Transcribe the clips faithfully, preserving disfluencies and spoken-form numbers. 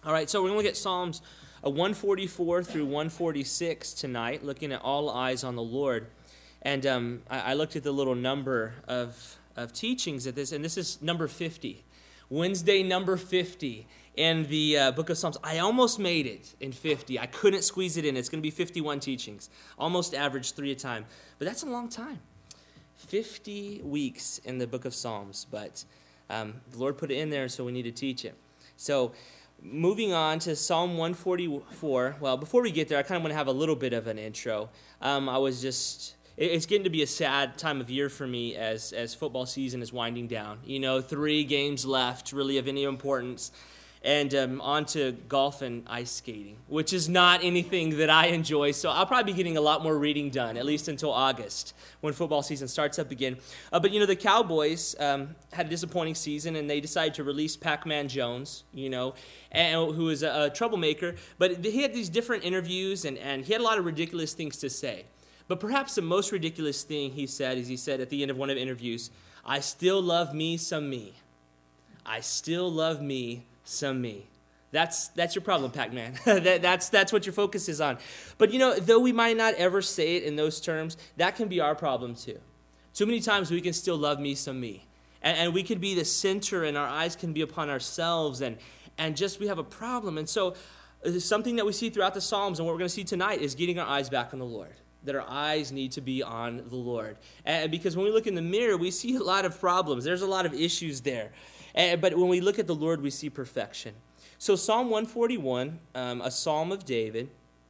All right, so we're going to look at Psalms uh, one forty-four through one forty-six tonight, looking at all eyes on the Lord. And um, I, I looked at the little number of, of teachings at this, and this is number fifty. Wednesday number fifty in the uh, book of Psalms. I almost made it in fifty. I couldn't squeeze it in. It's going to be fifty-one teachings. Almost average three a time. But that's a long time. fifty weeks in the book of Psalms. But um, the Lord put it in there, so we need to teach it. So moving on to Psalm one forty-four. Well, before we get there, I kind of want to have a little bit of an intro. Um, I was just... It's getting to be a sad time of year for me as, as football season is winding down. You know, three games left, really of any importance. And um, on to golf and ice skating, which is not anything that I enjoy. So I'll probably be getting a lot more reading done, at least until August, when football season starts up again. Uh, but, you know, the Cowboys um, had a disappointing season, and they decided to release Pac-Man Jones, you know, and, who is a, a troublemaker. But he had these different interviews, and, and he had a lot of ridiculous things to say. But perhaps the most ridiculous thing he said is he said at the end of one of the interviews, "I still love me some me. I still love me some me." That's that's your problem, Pac-Man. that, that's that's what your focus is on. But, you know, though we might not ever say it in those terms, that can be our problem too. Too many times we can still love me some me. And, and we can be the center, and our eyes can be upon ourselves, and, and just we have a problem. And so uh, something that we see throughout the Psalms, and what we're going to see tonight, is getting our eyes back on the Lord. That our eyes need to be on the Lord. And because when we look in the mirror, we see a lot of problems. There's a lot of issues there. And, but when we look at the Lord, we see perfection. So Psalm one forty-one, um, a psalm of David,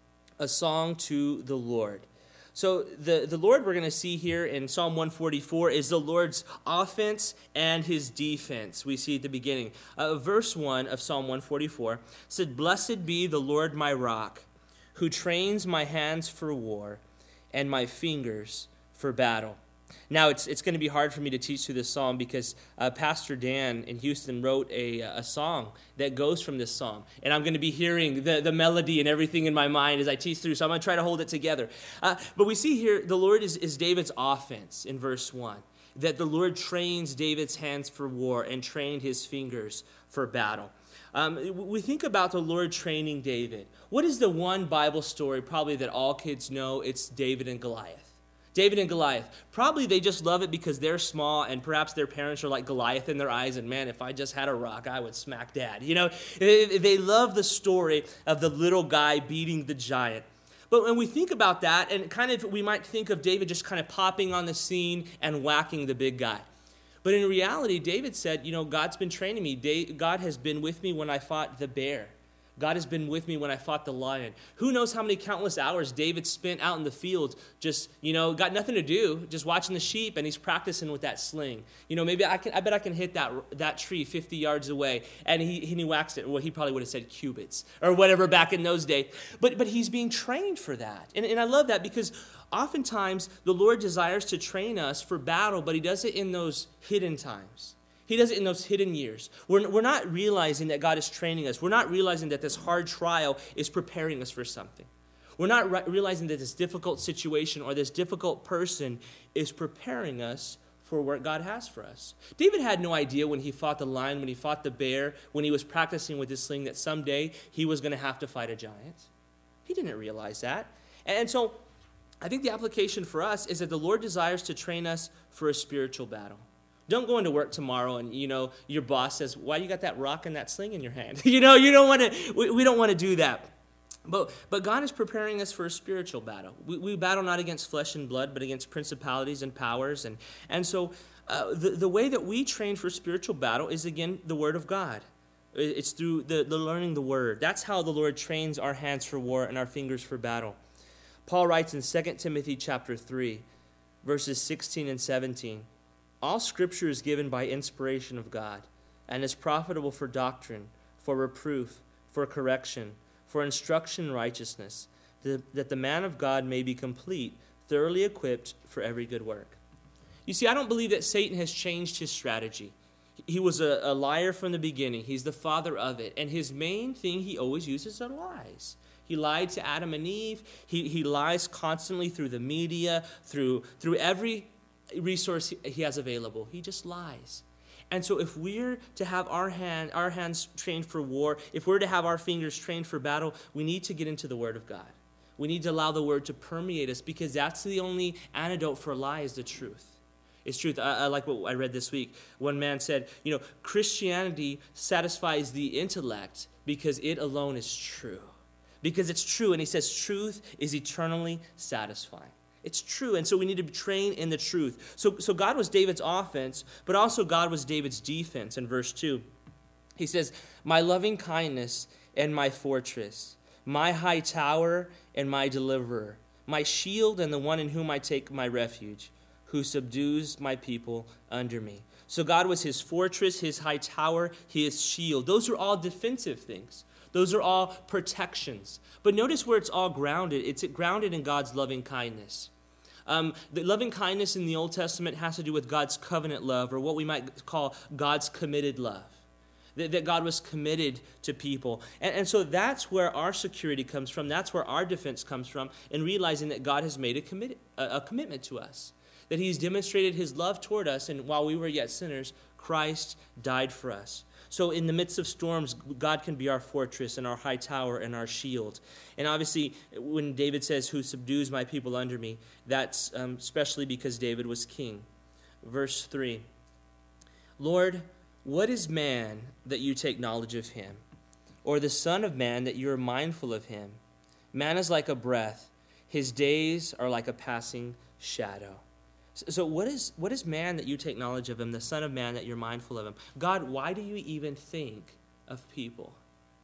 a song to the Lord. So the, the Lord we're going to see here in Psalm one forty-four is the Lord's offense and his defense. We see at the beginning. Uh, verse one of Psalm one forty-four said, "Blessed be the Lord my rock, who trains my hands for war, and my fingers for battle." Now, it's it's going to be hard for me to teach through this psalm because uh, Pastor Dan in Houston wrote a, a song that goes from this psalm. And I'm going to be hearing the, the melody and everything in my mind as I teach through, so I'm going to try to hold it together. Uh, but we see here the Lord is, is David's offense in verse one, that the Lord trains David's hands for war and trained his fingers for battle. Um, we think about the Lord training David. What is the one Bible story probably that all kids know? It's David and Goliath. David and Goliath. Probably they just love it because they're small and perhaps their parents are like Goliath in their eyes, and man, if I just had a rock, I would smack dad. You know, they love the story of the little guy beating the giant. But when we think about that, and kind of we might think of David just kind of popping on the scene and whacking the big guy. But in reality, David said, you know, God's been training me. God has been with me when I fought the bear. God has been with me when I fought the lion. Who knows how many countless hours David spent out in the field just, you know, got nothing to do, just watching the sheep, and he's practicing with that sling. You know, maybe I can. I bet I can hit that that tree fifty yards away, and he and he waxed it. Well, he probably would have said cubits or whatever back in those days. But but he's being trained for that, and and I love that because oftentimes the Lord desires to train us for battle, but he does it in those hidden times. He does it in those hidden years. We're, we're not realizing that God is training us. We're not realizing that this hard trial is preparing us for something. We're not re- realizing that this difficult situation or this difficult person is preparing us for what God has for us. David had no idea when he fought the lion, when he fought the bear, when he was practicing with his sling, that someday he was going to have to fight a giant. He didn't realize that. And so I think the application for us is that the Lord desires to train us for a spiritual battle. Don't go into work tomorrow and, you know, your boss says, "Why you got that rock and that sling in your hand?" you know, you don't want to, we, we don't want to do that. But but God is preparing us for a spiritual battle. We, we battle not against flesh and blood, but against principalities and powers. And, and so uh, the, the way that we train for spiritual battle is, again, the Word of God. It's through the, the learning the Word. That's how the Lord trains our hands for war and our fingers for battle. Paul writes in Second Timothy chapter three, verses sixteen and seventeen, "All Scripture is given by inspiration of God, and is profitable for doctrine, for reproof, for correction, for instruction in righteousness, that the man of God may be complete, thoroughly equipped for every good work." You see, I don't believe that Satan has changed his strategy. He was a, a liar from the beginning. He's the father of it. And his main thing he always uses are lies. He lied to Adam and Eve. He, he lies constantly through the media, through, through every resource he has available. He just lies. And so if we're to have our hand, our hands trained for war, if we're to have our fingers trained for battle, we need to get into the Word of God. We need to allow the Word to permeate us, because that's the only antidote for a lie, is the truth. It's truth. I, I like what I read this week. One man said, you know, Christianity satisfies the intellect because it alone is true. Because it's true. And he says truth is eternally satisfying. It's true. And so we need to be trained in the truth. So, so God was David's offense, but also God was David's defense. In verse two, he says, my loving kindness and my fortress, my high tower and my deliverer, my shield and the one in whom I take my refuge, who subdues my people under me. So God was his fortress, his high tower, his shield. Those are all defensive things. Those are all protections. But notice where it's all grounded. It's grounded in God's loving kindness. Um, the loving kindness in the Old Testament has to do with God's covenant love, or what we might call God's committed love. That, that God was committed to people. And, and so that's where our security comes from. That's where our defense comes from, in realizing that God has made a, commit, a, a commitment to us. That he's demonstrated his love toward us, and while we were yet sinners, Christ died for us. So in the midst of storms, God can be our fortress and our high tower and our shield. And obviously, when David says, who subdues my people under me, that's um, especially because David was king. Verse three, Lord, what is man that you take knowledge of him? Or the son of man that you are mindful of him? Man is like a breath. His days are like a passing shadow. So what is what is man that you take knowledge of him, the son of man that you're mindful of him? God, why do you even think of people?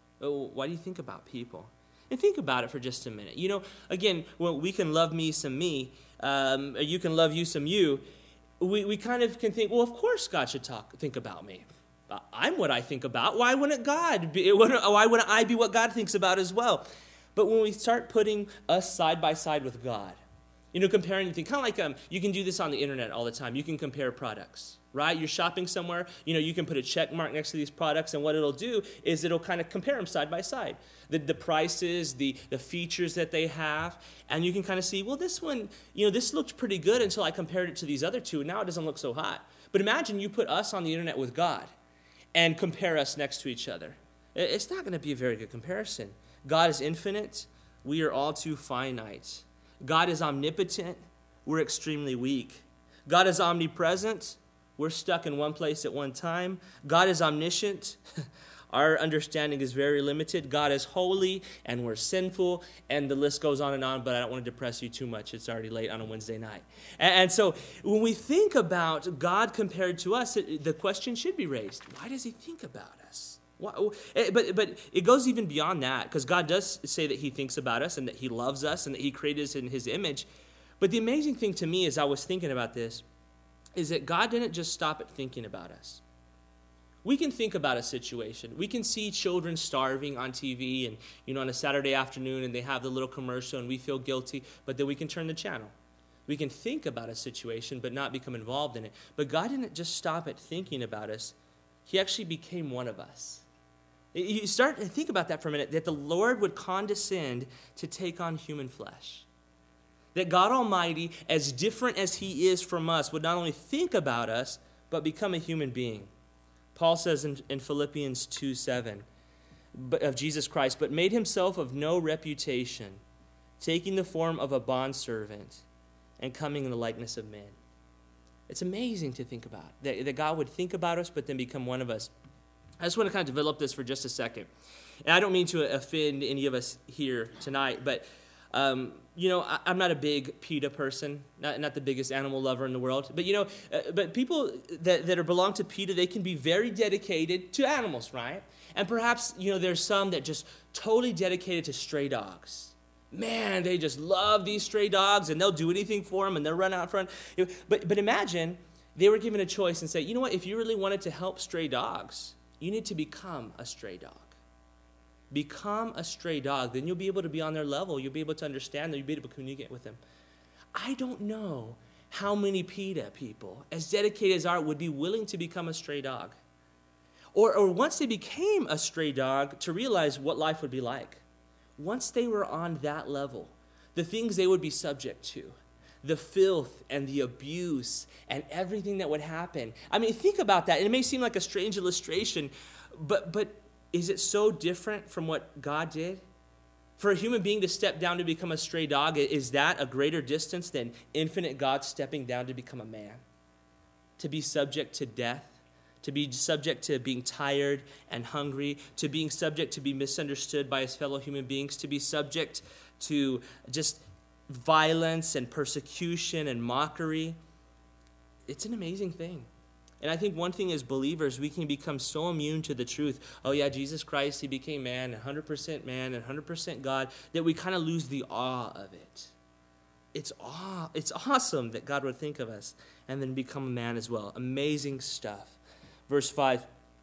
Why do you think about people? And think about it for just a minute. You know, again, well, we can love me some me, um, or you can love you some you. We we kind of can think, well, of course God should talk think about me. I'm what I think about. Why wouldn't God be? Why wouldn't I be what God thinks about as well? But when we start putting us side by side with God, you know, comparing anything, kind of like um, you can do this on the internet all the time. You can compare products, right? You're shopping somewhere, you know, you can put a check mark next to these products, and what it'll do is it'll kind of compare them side by side. The, the prices, the, the features that they have, and you can kind of see, well, this one, you know, this looked pretty good until I compared it to these other two, and now it doesn't look so hot. But imagine you put us on the internet with God and compare us next to each other. It's not going to be a very good comparison. God is infinite. We are all too finite. God is omnipotent. We're extremely weak. God is omnipresent. We're stuck in one place at one time. God is omniscient. Our understanding is very limited. God is holy, and we're sinful, and the list goes on and on, but I don't want to depress you too much. It's already late on a Wednesday night. And, and so when we think about God compared to us, it, the question should be raised, why does he think about us? Why, but, but it goes even beyond that, because God does say that he thinks about us and that he loves us and that he created us in his image. But the amazing thing to me as I was thinking about this is that God didn't just stop at thinking about us. We can think about a situation. We can see children starving on T V and, you know, on a Saturday afternoon, and they have the little commercial and we feel guilty, but then we can turn the channel. We can think about a situation but not become involved in it. But God didn't just stop at thinking about us. He actually became one of us. You start to think about that for a minute, that the Lord would condescend to take on human flesh. That God Almighty, as different as he is from us, would not only think about us, but become a human being. Paul says in, in Philippians two seven but, of Jesus Christ, but made himself of no reputation, taking the form of a bondservant and coming in the likeness of men. It's amazing to think about, that, that God would think about us, but then become one of us. I just want to kind of develop this for just a second. And I don't mean to offend any of us here tonight, but Um, you know, I, I'm not a big PETA person, not, not the biggest animal lover in the world. But, you know, uh, but people that, that are belong to PETA, they can be very dedicated to animals, right? And perhaps, you know, there's some that just totally dedicated to stray dogs. Man, they just love these stray dogs, and they'll do anything for them, and they'll run out front. You know, but, but imagine they were given a choice and say, you know what, if you really wanted to help stray dogs, you need to become a stray dog. Become a stray dog, then you'll be able to be on their level. You'll be able to understand them. You'll be able to communicate with them. I don't know how many PETA people, as dedicated as are, would be willing to become a stray dog. Or, or once they became a stray dog, to realize what life would be like. Once they were on that level, the things they would be subject to, the filth and the abuse and everything that would happen. I mean, think about that. It may seem like a strange illustration, but but is it so different from what God did? For a human being to step down to become a stray dog, is that a greater distance than infinite God stepping down to become a man? To be subject to death, to be subject to being tired and hungry, to being subject to be misunderstood by his fellow human beings, to be subject to just violence and persecution and mockery. It's an amazing thing. And I think one thing as believers, we can become so immune to the truth. Oh yeah, Jesus Christ, he became man, one hundred percent man and one hundred percent God, that we kind of lose the awe of it. It's awe. It's awesome that God would think of us and then become a man as well. Amazing stuff. Verse five,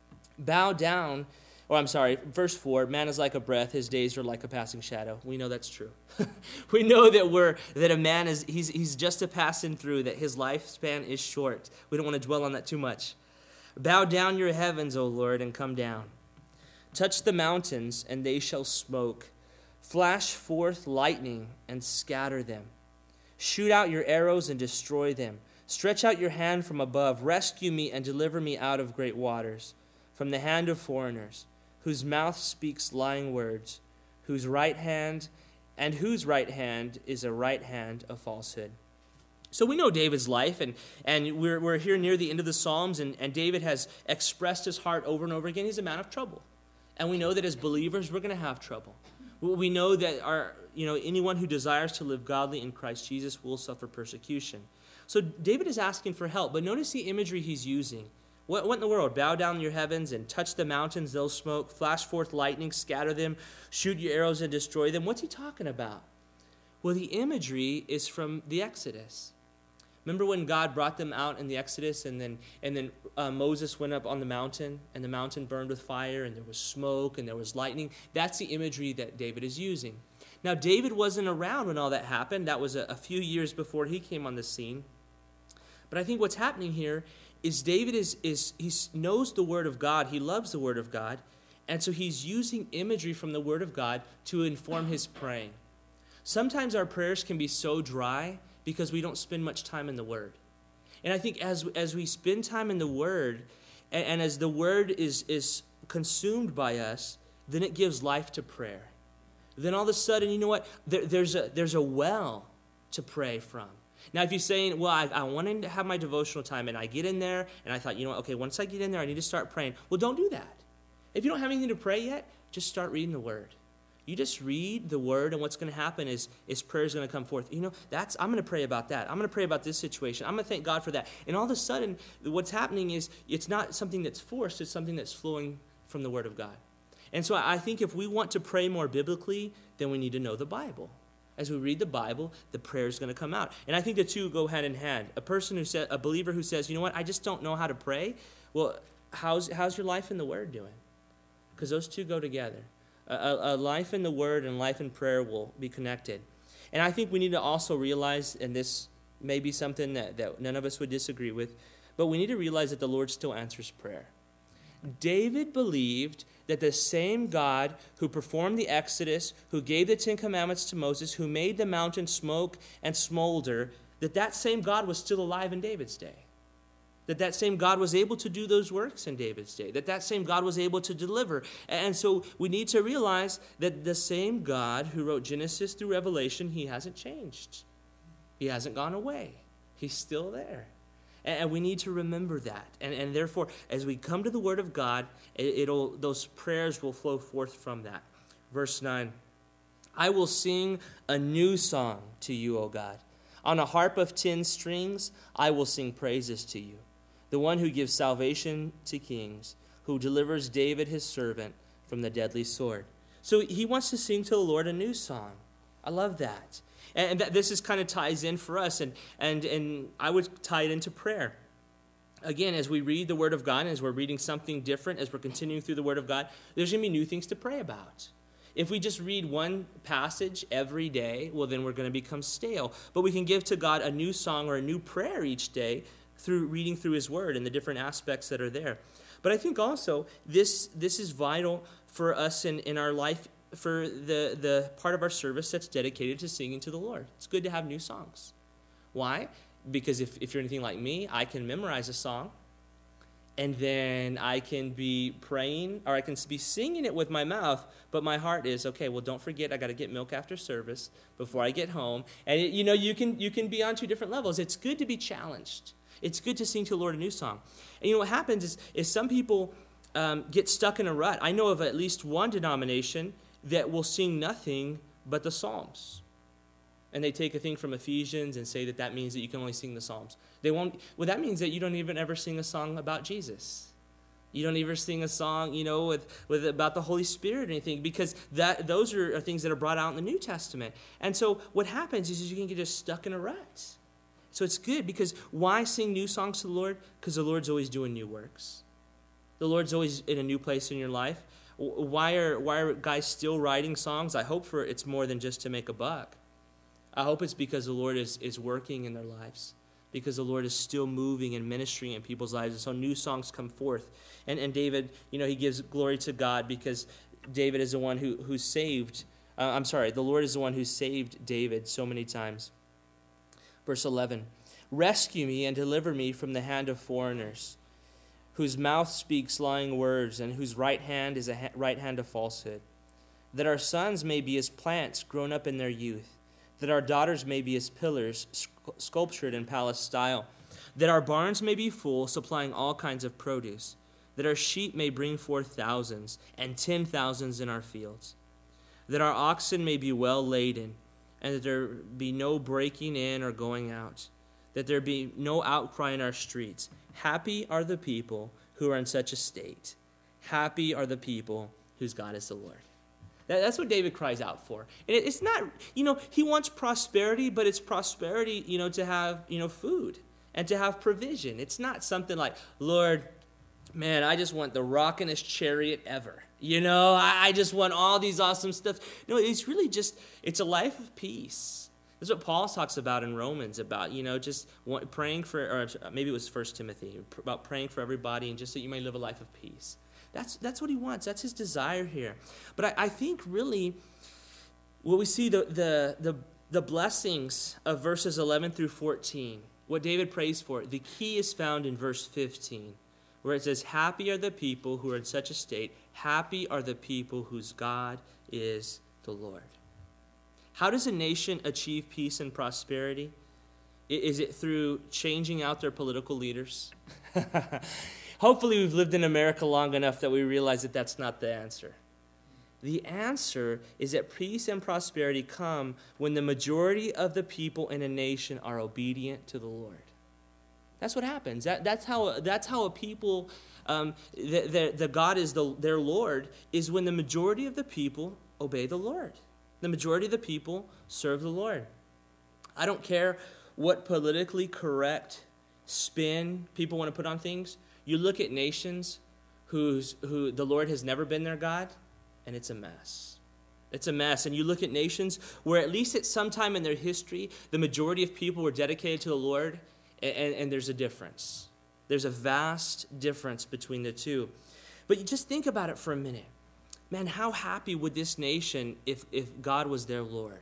bow down, or I'm sorry, verse four, man is like a breath, his days are like a passing shadow. We know that's true. We know that we're that a man is he's he's just a passing through, that his lifespan is short. We don't want to dwell on that too much. Bow down your heavens, O Lord, and come down. Touch the mountains, and they shall smoke. Flash forth lightning and scatter them. Shoot out your arrows and destroy them. Stretch out your hand from above. Rescue me and deliver me out of great waters, from the hand of foreigners, whose mouth speaks lying words, whose right hand and whose right hand is a right hand of falsehood. So we know David's life, and, and we're, we're here near the end of the Psalms, and, and David has expressed his heart over and over again. He's a man of trouble. And we know that as believers, we're going to have trouble. We know that our, you know, anyone who desires to live godly in Christ Jesus will suffer persecution. So David is asking for help, but notice the imagery he's using. What, what in the world? Bow down your heavens and touch the mountains, they'll smoke. Flash forth lightning, scatter them. Shoot your arrows and destroy them. What's he talking about? Well, the imagery is from the Exodus. Remember when God brought them out in the Exodus, and then and then uh, Moses went up on the mountain, and the mountain burned with fire, and there was smoke, and there was lightning? That's the imagery that David is using. Now, David wasn't around when all that happened. That was a, a few years before he came on the scene. But I think what's happening here is David is, is he knows the Word of God. He loves the Word of God. And so he's using imagery from the Word of God to inform his praying. Sometimes our prayers can be so dry because we don't spend much time in the Word. And I think as, as we spend time in the Word, and, and as the Word is, is consumed by us, then it gives life to prayer. Then all of a sudden, you know what? There, there's a there's a well to pray from. Now, if you're saying, well, I, I wanted to have my devotional time, and I get in there, and I thought, you know what, okay, once I get in there, I need to start praying. Well, don't do that. If you don't have anything to pray yet, just start reading the Word. You just read the Word, and what's going to happen is, is prayer is going to come forth. You know, that's I'm going to pray about that. I'm going to pray about this situation. I'm going to thank God for that. And all of a sudden, what's happening is it's not something that's forced. It's something that's flowing from the Word of God. And so I think if we want to pray more biblically, then we need to know the Bible. As we read the Bible, the prayer is going to come out. And I think the two go hand in hand. A person who says, a believer who says, you know what, I just don't know how to pray. Well, how's how's your life in the Word doing? Because those two go together. A, a life in the Word and life in prayer will be connected. And I think we need to also realize, and this may be something that, that none of us would disagree with, but we need to realize that the Lord still answers prayer. David believed that the same God who performed the Exodus, who gave the Ten Commandments to Moses, who made the mountain smoke and smolder, that that same God was still alive in David's day. That that same God was able to do those works in David's day. That that same God was able to deliver. And so we need to realize that the same God who wrote Genesis through Revelation, he hasn't changed. He hasn't gone away. He's still there. And we need to remember that. And, and therefore, as we come to the Word of God, it, it'll those prayers will flow forth from that. Verse nine, I will sing a new song to you, O God. On a harp of ten strings, I will sing praises to you. The one who gives salvation to kings, who delivers David his servant from the deadly sword. So he wants to sing to the Lord a new song. I love that. And that this is kind of ties in for us, and, and, and I would tie it into prayer. Again, as we read the Word of God, and as we're reading something different, as we're continuing through the Word of God, there's going to be new things to pray about. If we just read one passage every day, well, then we're going to become stale. But we can give to God a new song or a new prayer each day through reading through His Word and the different aspects that are there. But I think also this, this is vital for us in, in our life, for the, the part of our service that's dedicated to singing to the Lord. It's good to have new songs. Why? Because if, if you're anything like me, I can memorize a song, and then I can be praying, or I can be singing it with my mouth, but my heart is, okay, well, don't forget, I got to get milk after service before I get home. And, it, you know, you can you can be on two different levels. It's good to be challenged. It's good to sing to the Lord a new song. And, you know, what happens is, is some people um, get stuck in a rut. I know of at least one denomination that will sing nothing but the Psalms. And they take a thing from Ephesians and say that that means that you can only sing the Psalms. They won't. Well, that means that you don't even ever sing a song about Jesus. You don't ever sing a song, you know, with, with about the Holy Spirit or anything, because that those are, are things that are brought out in the New Testament. And so what happens is, is you can get just stuck in a rut. So it's good, because why sing new songs to the Lord? Because the Lord's always doing new works. The Lord's always in a new place in your life. Why are why are guys still writing songs? I hope for it's more than just to make a buck. I hope it's because the Lord is, is working in their lives, because the Lord is still moving and ministering in people's lives. And so new songs come forth. And and David, you know, he gives glory to God because David is the one who, who saved, uh, I'm sorry, the Lord is the one who saved David so many times. Verse eleven, rescue me and deliver me from the hand of foreigners, whose mouth speaks lying words and whose right hand is a ha- right hand of falsehood, that our sons may be as plants grown up in their youth, that our daughters may be as pillars sculptured in palace style, that our barns may be full, supplying all kinds of produce, that our sheep may bring forth thousands and ten thousands in our fields, that our oxen may be well laden, and that there be no breaking in or going out, that there be no outcry in our streets. Happy are the people who are in such a state. Happy are the people whose God is the Lord. That's what David cries out for. And it's not, you know, he wants prosperity, but it's prosperity, you know, to have, you know, food and to have provision. It's not something like, Lord, man, I just want the rockinest chariot ever. You know, I, I just want all these awesome stuff. No, it's really just, it's a life of peace. That's what Paul talks about in Romans, about, you know, just want, praying for, or maybe it was First Timothy, about praying for everybody and just that you may live a life of peace. That's that's what he wants. That's his desire here. But I, I think really what we see the, the the the blessings of verses eleven through fourteen, what David prays for, the key is found in verse fifteen, where it says, happy are the people who are in such a state. Happy are the people whose God is the Lord. How does a nation achieve peace and prosperity? Is it through changing out their political leaders? Hopefully we've lived in America long enough that we realize that that's not the answer. The answer is that peace and prosperity come when the majority of the people in a nation are obedient to the Lord. That's what happens. That, that's how that's how a people, um, the, the, the God is the, their Lord, is when the majority of the people obey the Lord. The majority of the people serve the Lord. I don't care what politically correct spin people want to put on things. You look at nations whose who the Lord has never been their God, and it's a mess. It's a mess. And you look at nations where at least at some time in their history, the majority of people were dedicated to the Lord, and, and, and there's a difference. There's a vast difference between the two. But you just think about it for a minute. Man, how happy would this nation if, if God was their Lord?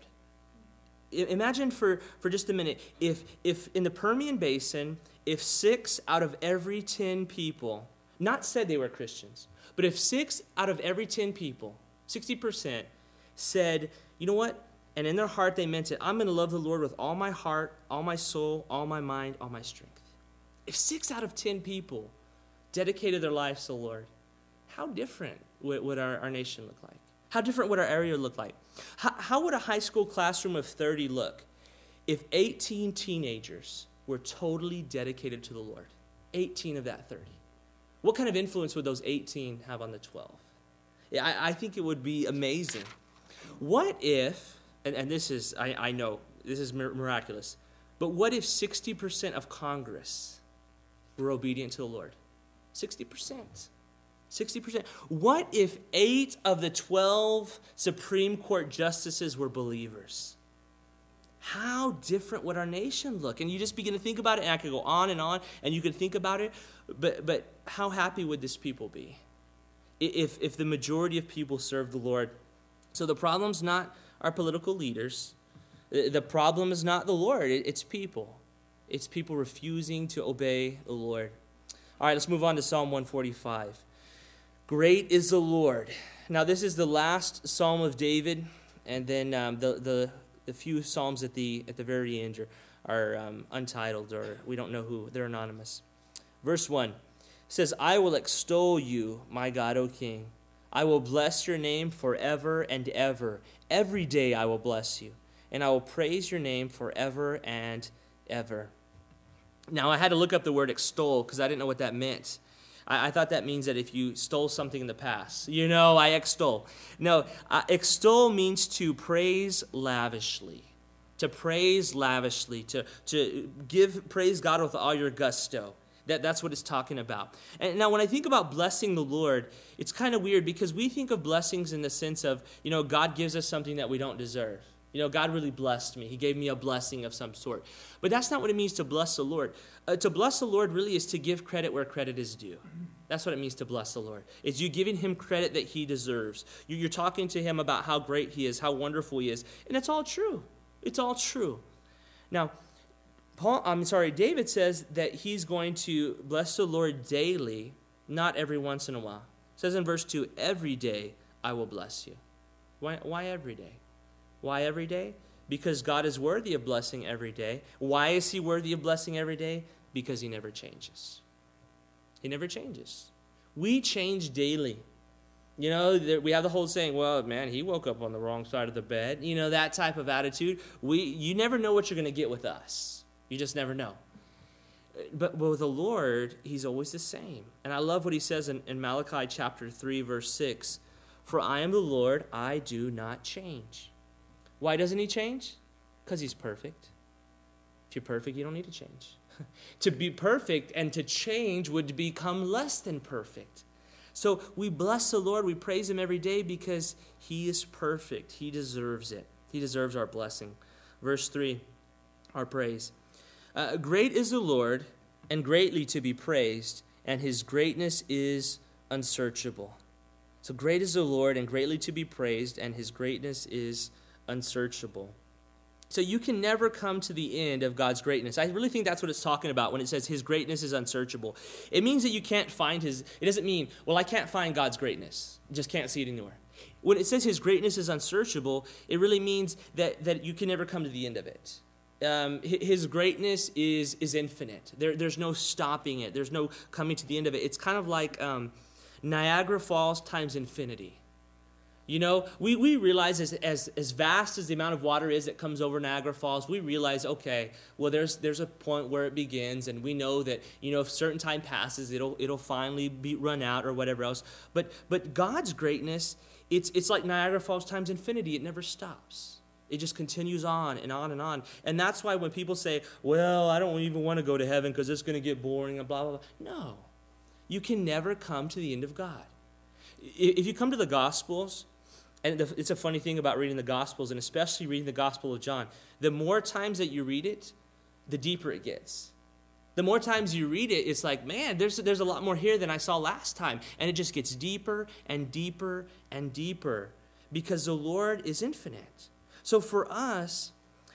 Imagine for, for just a minute, if if in the Permian Basin, if six out of every ten people, not said they were Christians, but if six out of every ten people, sixty percent, said, you know what, and in their heart they meant it, I'm going to love the Lord with all my heart, all my soul, all my mind, all my strength. If six out of ten people dedicated their lives to the Lord, how different would, would our, our nation look like? How different would our area look like? How, how would a high school classroom of thirty look if eighteen teenagers were totally dedicated to the Lord? eighteen of that thirty. What kind of influence would those eighteen have on the twelve? Yeah, I, I think it would be amazing. What if, and, and this is, I, I know, this is miraculous, but what if sixty percent of Congress were obedient to the Lord? sixty percent. sixty percent. What if eight of the twelve Supreme Court justices were believers? How different would our nation look? And you just begin to think about it, and I could go on and on, and you could think about it, but but how happy would this people be if, if the majority of people serve the Lord? So the problem's not our political leaders. The problem is not the Lord, it's people. It's people refusing to obey the Lord. All right, let's move on to Psalm one forty-five. Great is the Lord. Now, this is the last Psalm of David, and then um, the, the the few Psalms at the at the very end are, are um, untitled, or we don't know who. They're anonymous. Verse one says, I will extol you, my God, O King. I will bless your name forever and ever. Every day I will bless you, and I will praise your name forever and ever. Now, I had to look up the word extol because I didn't know what that meant. I, I thought that means that if you stole something in the past, you know, I extol. No, uh, extol means to praise lavishly, to praise lavishly, to, to give praise God with all your gusto. That, that's what it's talking about. And now when I think about blessing the Lord, it's kind of weird because we think of blessings in the sense of, you know, God gives us something that we don't deserve. You know, God really blessed me. He gave me a blessing of some sort. But that's not what it means to bless the Lord. Uh, to bless the Lord really is to give credit where credit is due. That's what it means to bless the Lord. It's you giving him credit that he deserves. You, you're talking to him about how great he is, how wonderful he is. And it's all true. It's all true. Now, Paul, I'm sorry, David says that he's going to bless the Lord daily, not every once in a while. It says in verse two, every day I will bless you. Why, why every day? Why every day? Because God is worthy of blessing every day. Why is he worthy of blessing every day? Because he never changes. He never changes. We change daily. You know, we have the whole saying, well, man, he woke up on the wrong side of the bed. You know, that type of attitude. We, you never know what you're going to get with us. You just never know. But, but with the Lord, he's always the same. And I love what he says in, in Malachi chapter three, verse six. For I am the Lord, I do not change. Why doesn't he change? Because he's perfect. If you're perfect, you don't need to change. To be perfect and to change would become less than perfect. So we bless the Lord, we praise him every day because he is perfect. He deserves it. He deserves our blessing. Verse three, our praise. Uh, great is the Lord, and greatly to be praised, and his greatness is unsearchable. So great is the Lord, and greatly to be praised, and his greatness is unsearchable. So you can never come to the end of God's greatness. I really think that's what it's talking about when it says his greatness is unsearchable. It means that you can't find his, it doesn't mean, well, I can't find God's greatness. Just can't see it anywhere. When it says his greatness is unsearchable, it really means that, that you can never come to the end of it. Um, his greatness is is infinite. There, there's no stopping it. There's no coming to the end of it. It's kind of like um, Niagara Falls times infinity. You know, we, we realize as, as as vast as the amount of water is that comes over Niagara Falls, we realize, okay, well, there's there's a point where it begins, and we know that, you know, if certain time passes, it'll it'll finally be run out or whatever else. But but God's greatness, it's it's like Niagara Falls times infinity. It never stops. It just continues on and on and on. And that's why when people say, well, I don't even want to go to heaven because it's going to get boring and blah, blah, blah. No. You can never come to the end of God. If you come to the Gospels, and it's a funny thing about reading the Gospels, and especially reading the Gospel of John, the more times that you read it, the deeper it gets. The more times you read it, it's like, man, there's, there's a lot more here than I saw last time. And it just gets deeper and deeper and deeper because the Lord is infinite. So for us,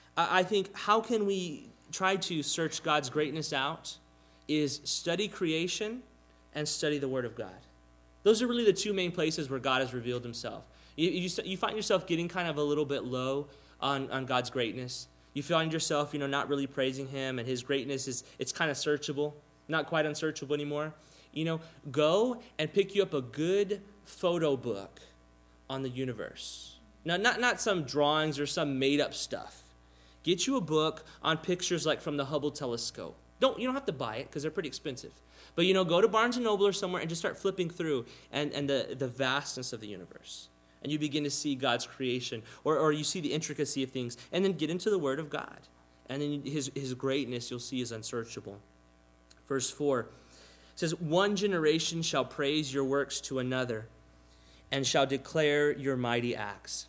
I think how can we try to search God's greatness out is study creation and study the Word of God. Those are really the two main places where God has revealed himself. You, you, you find yourself getting kind of a little bit low on, on God's greatness. You find yourself, you know, not really praising him, and his greatness is, it's kind of searchable, not quite unsearchable anymore. You know, go and pick you up a good photo book on the universe. Now, not, not some drawings or some made-up stuff. Get you a book on pictures like from the Hubble telescope. Don't You don't have to buy it because they're pretty expensive. But, you know, go to Barnes and Noble or somewhere and just start flipping through and, and the, the vastness of the universe. And you begin to see God's creation, or, or you see the intricacy of things, and then get into the Word of God. And then his, his greatness you'll see is unsearchable. Verse four says, one generation shall praise your works to another, and shall declare your mighty acts.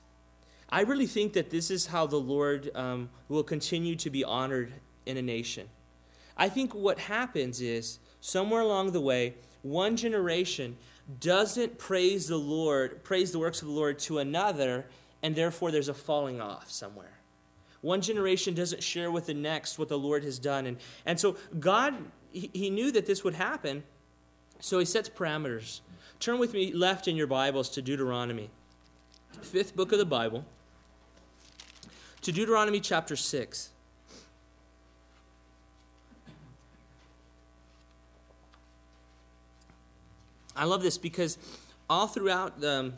I really think that this is how the Lord um, will continue to be honored in a nation. I think what happens is, somewhere along the way, one generation doesn't praise the Lord, praise the works of the Lord to another, and therefore there's a falling off somewhere. One generation doesn't share with the next what the Lord has done. And, and so God, he, he knew that this would happen, so he sets parameters. Turn with me left in your Bibles to Deuteronomy, fifth book of the Bible, to Deuteronomy chapter six. I love this because all throughout the,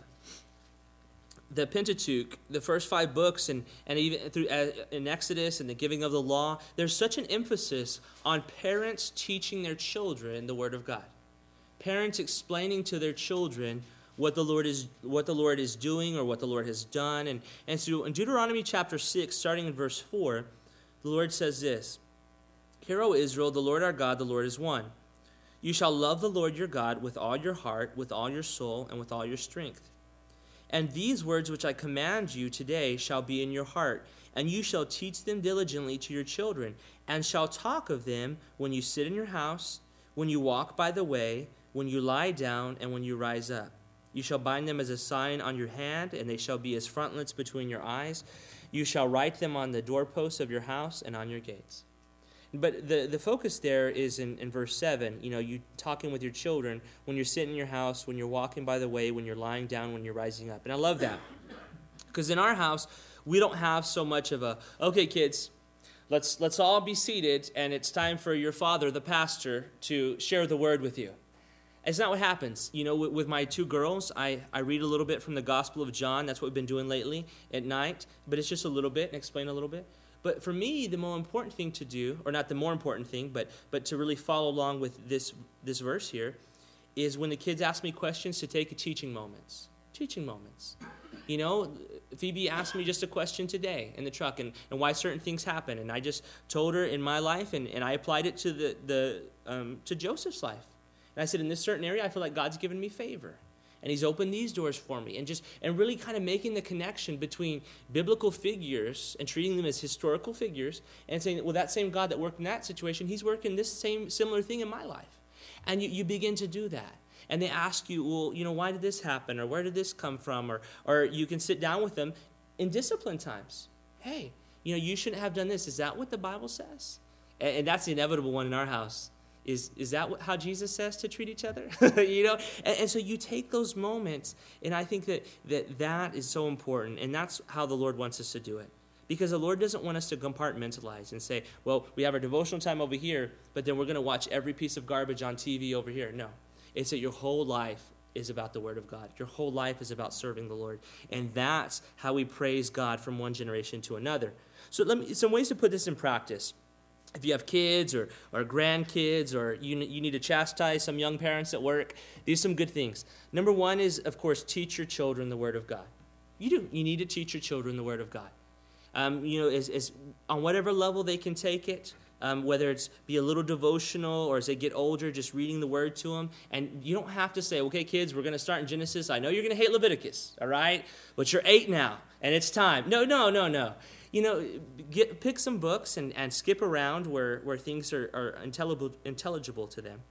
the Pentateuch, the first five books, and, and even through uh, in Exodus and the giving of the law, there's such an emphasis on parents teaching their children the Word of God. Parents explaining to their children what the Lord is what the Lord is doing or what the Lord has done. And, and so in Deuteronomy chapter six, starting in verse four, the Lord says this, "Hear, O Israel, the Lord our God, the Lord is one. You shall love the Lord your God with all your heart, with all your soul, and with all your strength. And these words which I command you today shall be in your heart, and you shall teach them diligently to your children, and shall talk of them when you sit in your house, when you walk by the way, when you lie down, and when you rise up. You shall bind them as a sign on your hand, and they shall be as frontlets between your eyes. You shall write them on the doorposts of your house and on your gates." But the, the focus there is in, in verse seven, you know, you talking with your children when you're sitting in your house, when you're walking by the way, when you're lying down, when you're rising up. And I love that. Because in our house, we don't have so much of a, okay, kids, let's let's all be seated, and it's time for your father, the pastor, to share the word with you. It's not what happens. You know, with, with my two girls, I, I read a little bit from the Gospel of John. That's what we've been doing lately at night. But it's just a little bit and explain a little bit. But for me, the more important thing to do, or not the more important thing, but but to really follow along with this this verse here, is when the kids ask me questions, to take a teaching moments. Teaching moments. You know, Phoebe asked me just a question today in the truck, and, and why certain things happen. And I just told her in my life, and, and I applied it to the, the um, to Joseph's life. And I said, in this certain area, I feel like God's given me favor. And he's opened these doors for me. And just and really kind of making the connection between biblical figures and treating them as historical figures and saying, well, that same God that worked in that situation, he's working this same similar thing in my life. And you, you begin to do that. And they ask you, well, you know, why did this happen? Or where did this come from? Or, or you can sit down with them in discipline times. Hey, you know, you shouldn't have done this. Is that what the Bible says? And, and that's the inevitable one in our house. Is is that what, how Jesus says to treat each other? you know, and, and so you take those moments, and I think that, that that is so important, and that's how the Lord wants us to do it. Because the Lord doesn't want us to compartmentalize and say, well, we have our devotional time over here, but then we're going to watch every piece of garbage on T V over here. No, it's that your whole life is about the Word of God. Your whole life is about serving the Lord, and that's how we praise God from one generation to another. So let me some ways to put this in practice. If you have kids or, or grandkids, or you, you need to chastise some young parents at work, these are some good things. Number one is, of course, teach your children the Word of God. You do. You need to teach your children the Word of God. Um, you know, as, as on whatever level they can take it, um, whether it's be a little devotional or as they get older, just reading the Word to them. And you don't have to say, okay, kids, we're going to start in Genesis. I know you're going to hate Leviticus, all right? But you're eight now, and it's time. No, no, no, no. You know, get, pick some books and, and skip around where, where things are, are intelligible, intelligible to them.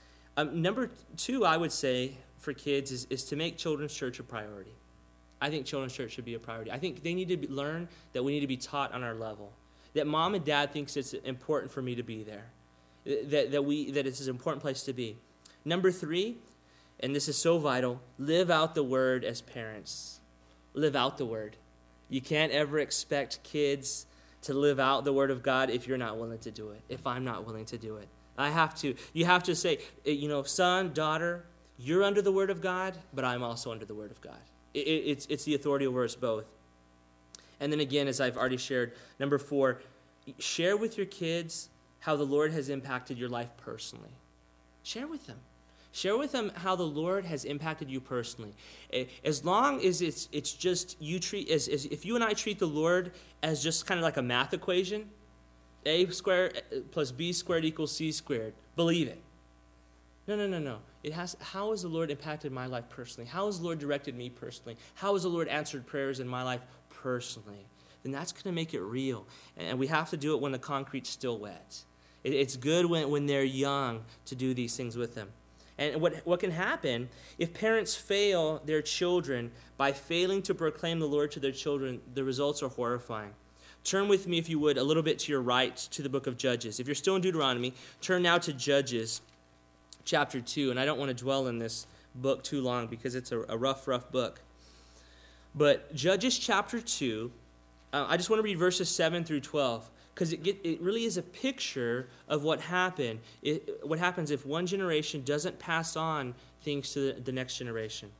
Um, number two, I would say, for kids is, is to make children's church a priority. I think children's church should be a priority. I think they need to be, learn that we need to be taught on our level. That mom and dad thinks it's important for me to be there. That, that, we, that it's an important place to be. Number three, and this is so vital, live out the Word as parents. Live out the Word. You can't ever expect kids to live out the Word of God if you're not willing to do it, if I'm not willing to do it. I have to. You have to say, you know, son, daughter, you're under the Word of God, but I'm also under the Word of God. It, it, it's, it's the authority over us both. And then again, as I've already shared, number four, share with your kids how the Lord has impacted your life personally. Share with them. Share with them how the Lord has impacted you personally. As long as it's it's just you treat as, as if you and I treat the Lord as just kind of like a math equation, a squared plus b squared equals c squared. Believe it. No, no, no, no. It has. How has the Lord impacted my life personally? How has the Lord directed me personally? How has the Lord answered prayers in my life personally? Then that's going to make it real. And we have to do it when the concrete's still wet. It, it's good when when they're young to do these things with them. And what, what can happen if parents fail their children by failing to proclaim the Lord to their children, the results are horrifying. Turn with me, if you would, a little bit to your right to the book of Judges. If you're still in Deuteronomy, turn now to Judges chapter two. And I don't want to dwell in this book too long because it's a, a rough, rough book. But Judges chapter two, uh, I just want to read verses seven through twelve. Because it, get, it really is a picture of what happened. It, what happens if one generation doesn't pass on things to the, the next generation.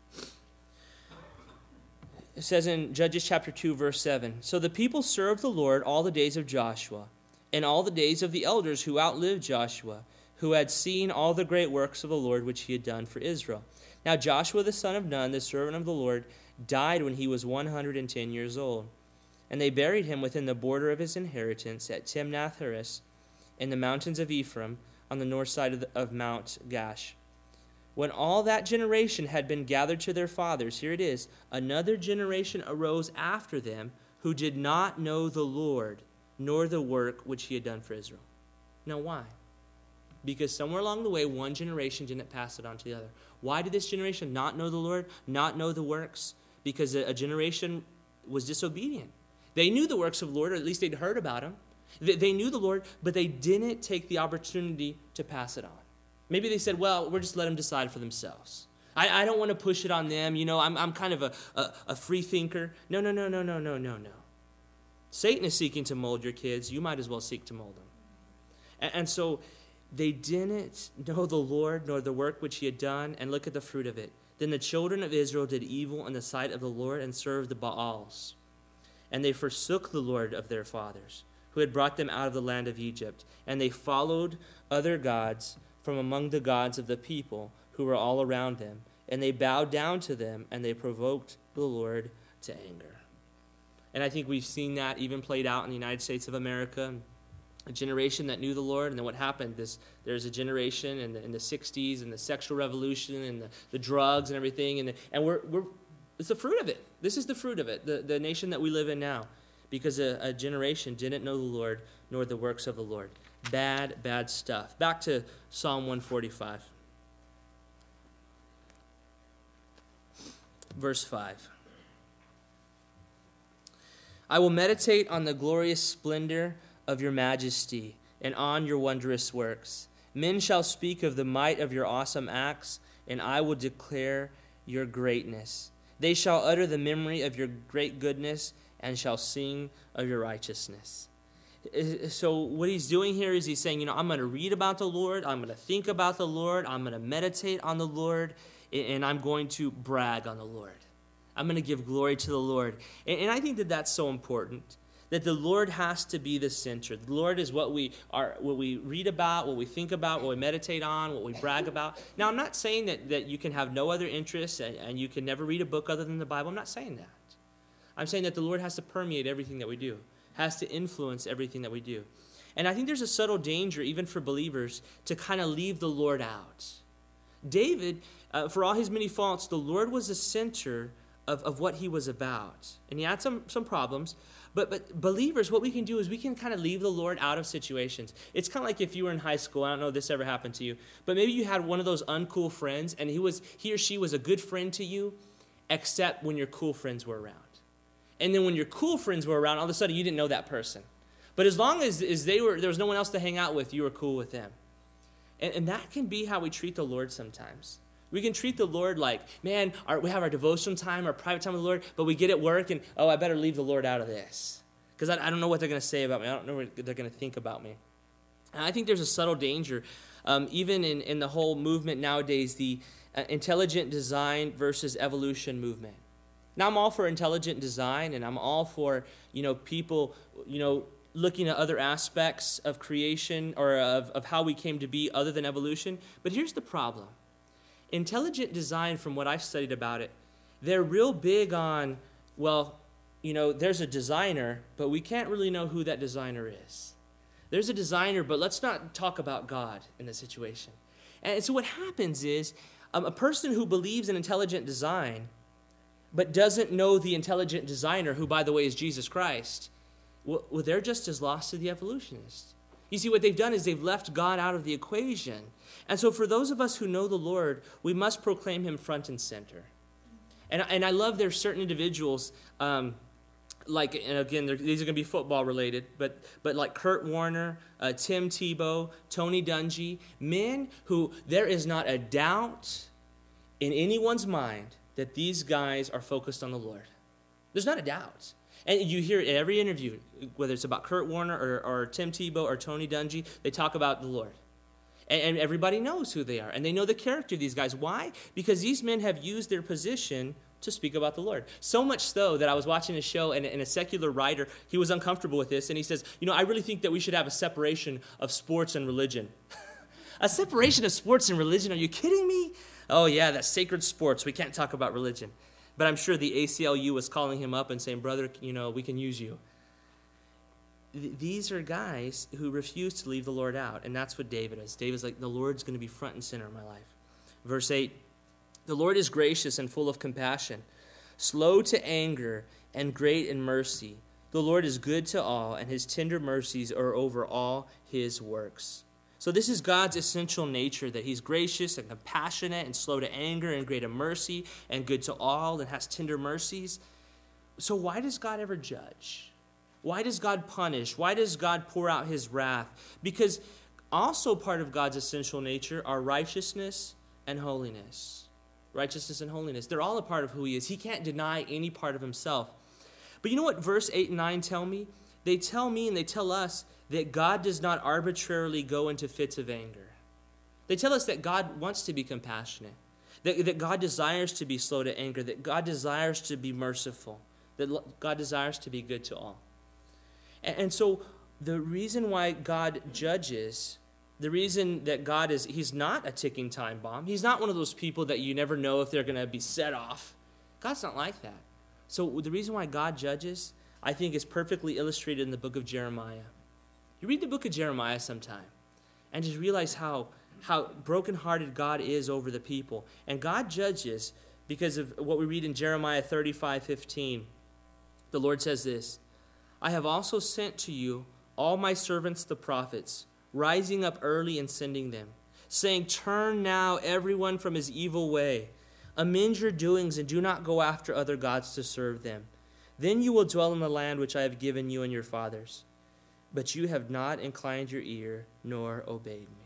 It says in Judges chapter two, verse seven, "So the people served the Lord all the days of Joshua, and all the days of the elders who outlived Joshua, who had seen all the great works of the Lord which he had done for Israel. Now Joshua the son of Nun, the servant of the Lord, died when he was one hundred ten years old. And they buried him within the border of his inheritance at Timnath-Heres in the mountains of Ephraim on the north side of, the, of Mount Gash. When all that generation had been gathered to their fathers," here it is, "another generation arose after them who did not know the Lord, nor the work which he had done for Israel." Now why? Because somewhere along the way, one generation didn't pass it on to the other. Why did this generation not know the Lord, not know the works? Because a, a generation was disobedient. They knew the works of the Lord, or at least they'd heard about him. They, they knew the Lord, but they didn't take the opportunity to pass it on. Maybe they said, well, we'll just let them decide for themselves. I, I don't want to push it on them. You know, I'm, I'm kind of a, a, a free thinker. No, no, no, no, no, no, no, no. Satan is seeking to mold your kids. You might as well seek to mold them. And, and so they didn't know the Lord nor the work which he had done, and look at the fruit of it. Then the children of Israel did evil in the sight of the Lord and served the Baals. And they forsook the Lord of their fathers, who had brought them out of the land of Egypt. And they followed other gods from among the gods of the people who were all around them. And they bowed down to them, and they provoked the Lord to anger. And I think we've seen that even played out in the United States of America. A generation that knew the Lord, and then what happened? This, there's a generation in the, in the sixties, and the sexual revolution, and the, the drugs and everything. And, the, and we're... we're It's the fruit of it. This is the fruit of it, the, the nation that we live in now. Because a, a generation didn't know the Lord, nor the works of the Lord. Bad, bad stuff. Back to Psalm one forty-five. Verse five. "I will meditate on the glorious splendor of your majesty, and on your wondrous works. Men shall speak of the might of your awesome acts, and I will declare your greatness. They shall utter the memory of your great goodness and shall sing of your righteousness." So what he's doing here is he's saying, you know, I'm going to read about the Lord. I'm going to think about the Lord. I'm going to meditate on the Lord. And I'm going to brag on the Lord. I'm going to give glory to the Lord. And I think that that's so important, that the Lord has to be the center. The Lord is what we are, what we read about, what we think about, what we meditate on, what we brag about. Now, I'm not saying that, that you can have no other interests and, and you can never read a book other than the Bible. I'm not saying that. I'm saying that the Lord has to permeate everything that we do, has to influence everything that we do. And I think there's a subtle danger, even for believers, to kind of leave the Lord out. David, uh, for all his many faults, the Lord was the center of, of what he was about. And he had some, some problems. But but believers, what we can do is we can kind of leave the Lord out of situations. It's kind of like if you were in high school. I don't know if this ever happened to you. But maybe you had one of those uncool friends, and he was he or she was a good friend to you, except when your cool friends were around. And then when your cool friends were around, all of a sudden you didn't know that person. But as long as, as they were, there was no one else to hang out with, you were cool with them. And, and that can be how we treat the Lord sometimes. We can treat the Lord like, man, our, we have our devotion time, our private time with the Lord, but we get at work and, oh, I better leave the Lord out of this. Because I, I don't know what they're going to say about me. I don't know what they're going to think about me. And I think there's a subtle danger, um, even in, in the whole movement nowadays, the uh, intelligent design versus evolution movement. Now, I'm all for intelligent design, and I'm all for, you know, people, you know, looking at other aspects of creation or of, of how we came to be other than evolution. But here's the problem. Intelligent design, from what I've studied about it, they're real big on, well, you know, there's a designer, but we can't really know who that designer is. There's a designer, but let's not talk about God in the situation. And so what happens is um, a person who believes in intelligent design but doesn't know the intelligent designer, who, by the way, is Jesus Christ, well, well, they're just as lost as the evolutionists. You see, what they've done is they've left God out of the equation. And so for those of us who know the Lord, we must proclaim him front and center. And, and I love there's certain individuals, um, like, and again, these are going to be football related, but but like Kurt Warner, uh, Tim Tebow, Tony Dungy, men who there is not a doubt in anyone's mind that these guys are focused on the Lord. There's not a doubt. And you hear in every interview, whether it's about Kurt Warner or, or Tim Tebow or Tony Dungy, they talk about the Lord. And, and everybody knows who they are. And they know the character of these guys. Why? Because these men have used their position to speak about the Lord. So much so that I was watching a show and, and a secular writer, he was uncomfortable with this. And he says, you know, I really think that we should have a separation of sports and religion. A separation of sports and religion? Are you kidding me? Oh, yeah, that's sacred sports. We can't talk about religion. But I'm sure the A C L U was calling him up and saying, brother, you know, we can use you. Th- these are guys who refuse to leave the Lord out. And that's what David is. David's like, the Lord's going to be front and center in my life. Verse eight, the Lord is gracious and full of compassion, slow to anger and great in mercy. The Lord is good to all, and his tender mercies are over all his works. So this is God's essential nature, that he's gracious and compassionate and slow to anger and great in mercy and good to all and has tender mercies. So why does God ever judge? Why does God punish? Why does God pour out his wrath? Because also part of God's essential nature are righteousness and holiness. Righteousness and holiness. They're all a part of who he is. He can't deny any part of himself. But you know what verse eight and nine tell me? They tell me and they tell us that God does not arbitrarily go into fits of anger. They tell us that God wants to be compassionate, that, that God desires to be slow to anger, that God desires to be merciful, that God desires to be good to all. And, and so the reason why God judges, the reason that God is, he's not a ticking time bomb. He's not one of those people that you never know if they're going to be set off. God's not like that. So the reason why God judges, I think, is perfectly illustrated in the book of Jeremiah. You read the book of Jeremiah sometime and just realize how, how brokenhearted God is over the people. And God judges because of what we read in Jeremiah thirty-five fifteen. The Lord says this, I have also sent to you all my servants the prophets, rising up early and sending them, saying, turn now everyone from his evil way. Amend your doings and do not go after other gods to serve them. Then you will dwell in the land which I have given you and your fathers. But you have not inclined your ear nor obeyed me.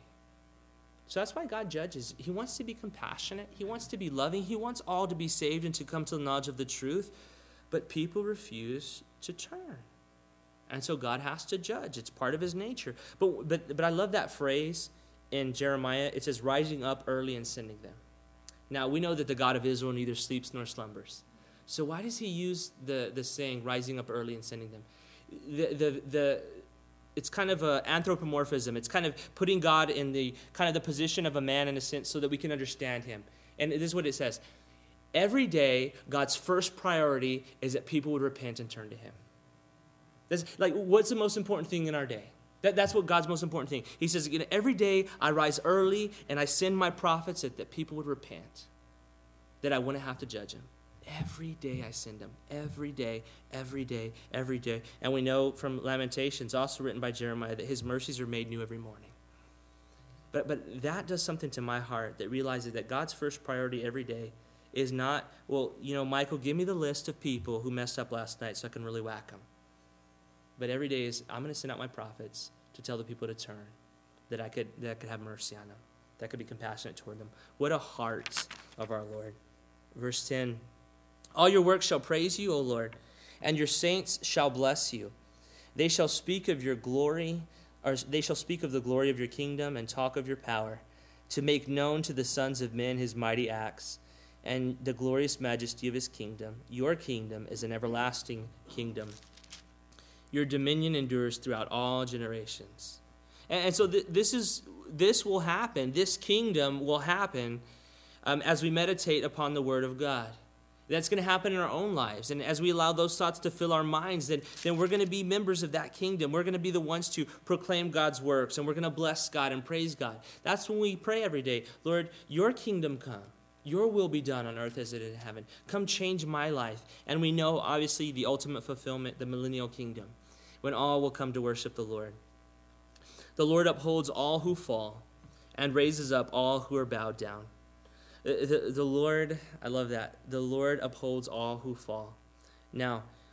So that's why God judges. He wants to be compassionate. He wants to be loving. He wants all to be saved and to come to the knowledge of the truth. But people refuse to turn. And so God has to judge. It's part of his nature. But, but, but I love that phrase in Jeremiah. It says, rising up early and sending them. Now, we know that the God of Israel neither sleeps nor slumbers. So why does he use the, the saying, rising up early and sending them? The, the, the, it's kind of an anthropomorphism. It's kind of putting God in the kind of the position of a man in a sense so that we can understand him. And this is what it says. Every day, God's first priority is that people would repent and turn to him. That's, like, what's the most important thing in our day? That, that's what God's most important thing. He says, you know, every day I rise early and I send my prophets that, that people would repent, that I wouldn't have to judge them. Every day I send them. Every day, every day, every day. And we know from Lamentations, also written by Jeremiah, that his mercies are made new every morning. But, but that does something to my heart that realizes that God's first priority every day is not, well, you know, Michael, give me the list of people who messed up last night so I can really whack them. But every day is, I'm going to send out my prophets to tell the people to turn, that I could that I could have mercy on them, that I could be compassionate toward them. What a heart of our Lord. Verse ten, all your works shall praise you, O Lord, and your saints shall bless you. They shall speak of your glory, or they shall speak of the glory of your kingdom and talk of your power, to make known to the sons of men his mighty acts and the glorious majesty of his kingdom. Your kingdom is an everlasting kingdom. Your dominion endures throughout all generations. And, and so th- this is this will happen. This kingdom will happen um, as we meditate upon the word of God. That's going to happen in our own lives. And as we allow those thoughts to fill our minds, then, then we're going to be members of that kingdom. We're going to be the ones to proclaim God's works, and we're going to bless God and praise God. That's when we pray every day. Lord, your kingdom come. Your will be done on earth as it is in heaven. Come change my life. And we know, obviously, the ultimate fulfillment, the millennial kingdom, when all will come to worship the Lord. The Lord upholds all who fall and raises up all who are bowed down. The, the, the Lord, I love that. The Lord upholds all who fall. Now,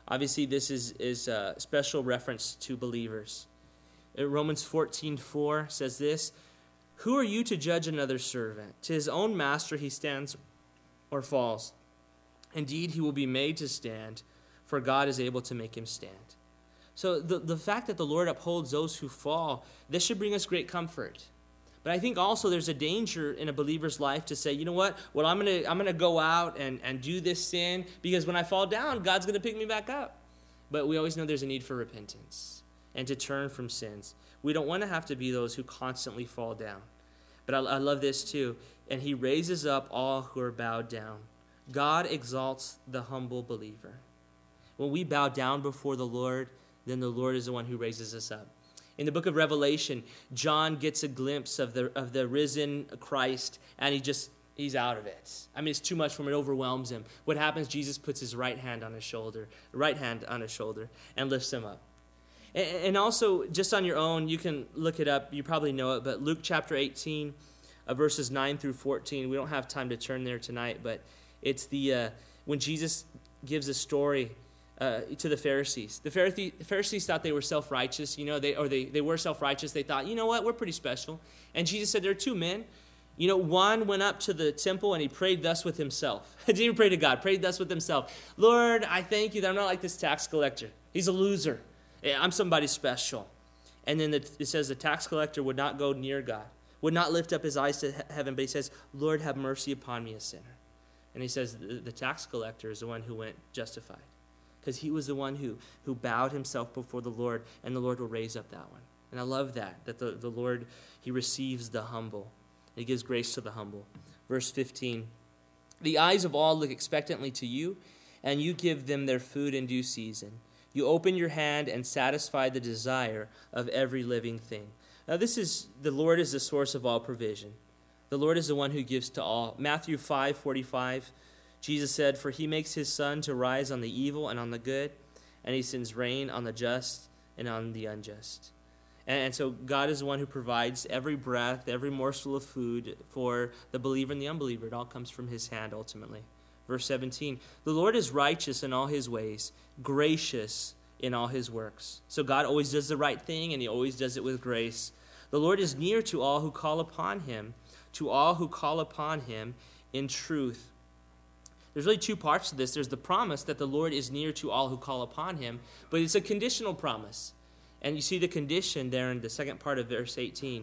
Obviously, this is, is a special reference to believers. Romans fourteen four says this, "Who are you to judge another servant? To his own master he stands or falls. Indeed, he will be made to stand, for God is able to make him stand." So the, the fact that the Lord upholds those who fall, this should bring us great comfort. But I think also there's a danger in a believer's life to say, you know what, well, I'm going to I'm gonna go out and, and do this sin because when I fall down, God's going to pick me back up. But we always know there's a need for repentance and to turn from sins. We don't want to have to be those who constantly fall down. But I, I love this too. "And he raises up all who are bowed down. God exalts the humble believer." When we bow down before the Lord, then the Lord is the one who raises us up. In the book of Revelation, John gets a glimpse of the of the risen Christ, and he just, he's out of it. I mean, it's too much for him. It overwhelms him. What happens? Jesus puts his right hand on his shoulder, right hand on his shoulder, and lifts him up. And, and also, just on your own, you can look it up. You probably know it, but Luke chapter eighteen, uh, verses nine through fourteen. We don't have time to turn there tonight, but it's the uh, when Jesus gives a story Uh, to the Pharisees. The Pharisee, Pharisees thought they were self-righteous, you know, they or they, they were self-righteous. They thought, you know what, we're pretty special. And Jesus said, there are two men. You know, one went up to the temple and he prayed thus with himself. Didn't even pray to God, prayed thus with himself. "Lord, I thank you that I'm not like this tax collector. He's a loser. I'm somebody special." And then the, it says the tax collector would not go near God, would not lift up his eyes to heaven, but he says, "Lord, have mercy upon me, a sinner." And he says the, the tax collector is the one who went justified, because he was the one who, who bowed himself before the Lord, and the Lord will raise up that one. And I love that, that the, the Lord, he receives the humble. He gives grace to the humble. Verse fifteen, "The eyes of all look expectantly to you, and you give them their food in due season. You open your hand and satisfy the desire of every living thing." Now this is, the Lord is the source of all provision. The Lord is the one who gives to all. Matthew five forty-five, Jesus said, "For he makes his sun to rise on the evil and on the good, and he sends rain on the just and on the unjust." And, and so God is the one who provides every breath, every morsel of food for the believer and the unbeliever. It all comes from his hand ultimately. Verse seventeen, "The Lord is righteous in all his ways, gracious in all his works." So God always does the right thing, and he always does it with grace. "The Lord is near to all who call upon him, to all who call upon him in truth." There's really two parts to this. There's the promise that the Lord is near to all who call upon him, but it's a conditional promise. And you see the condition there in the second part of verse eighteen,